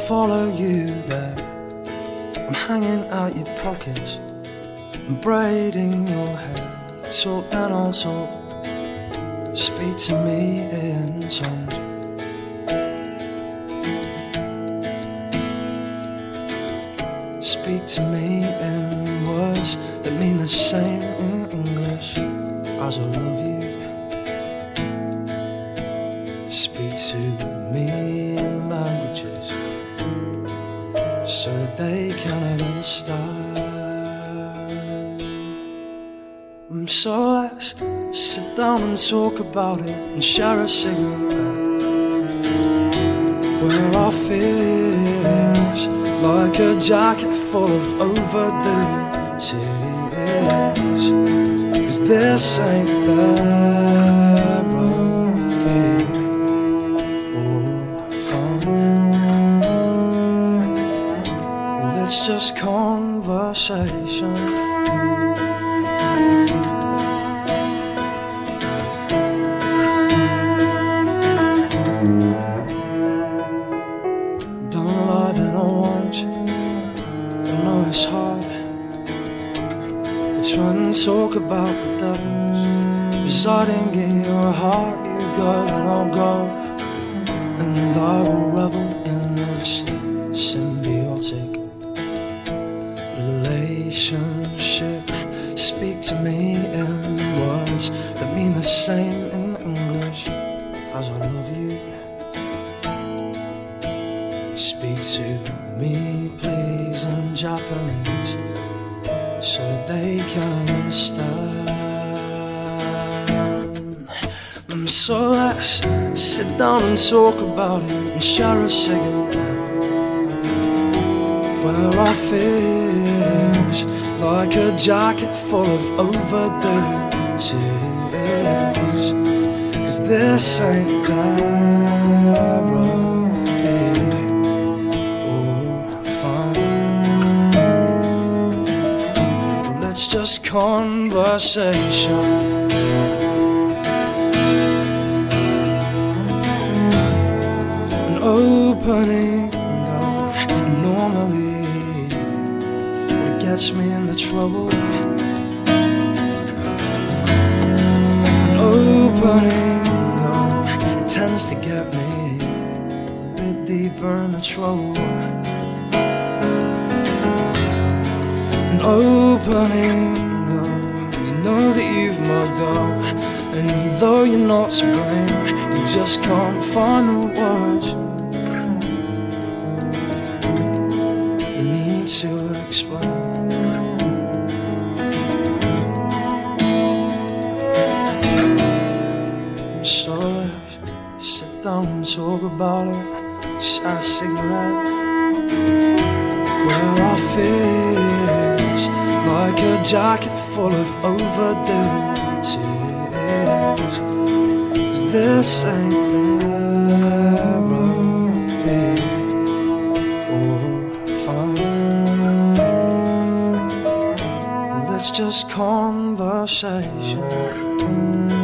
follow you there. I'm hanging out your pockets, I'm braiding your hair. Talk and I'll talk, speak to me in tongues. Speak to me in words that mean the same in English as I love you. Speak to me in languages so that they cannot understand. So let's sit down and talk about it and share a cigarette, where our fears like a jacket full of overdue tears. 'Cause this ain't therapy or fun. It's just conversation. Don't lie, then I want you. I know it's hard. Try and talk about the devils residing in your heart. You go and I'll go, and I will revel in this symbiotic relationship. Speak to me in words that mean the same in English as I love you. Speak to me, please, in Japanese so they can understand. So let's sit down and talk about it and share a cigarette, where our fears like a jacket full of overdue tears. 'Cause this ain't therapy or fun. It's just conversation. An opening door, normally it gets me into trouble. An opening door, it tends to get me a bit deeper into trouble. Opening door, you know that you've mugged up, and even though you're not to blame, you just can't find the words you need to explain. So let's sit down and talk about it, share a cigarette, where our fears like a jacket full of overdue tears. 'Cause this ain't therapy or fun. It's just conversation.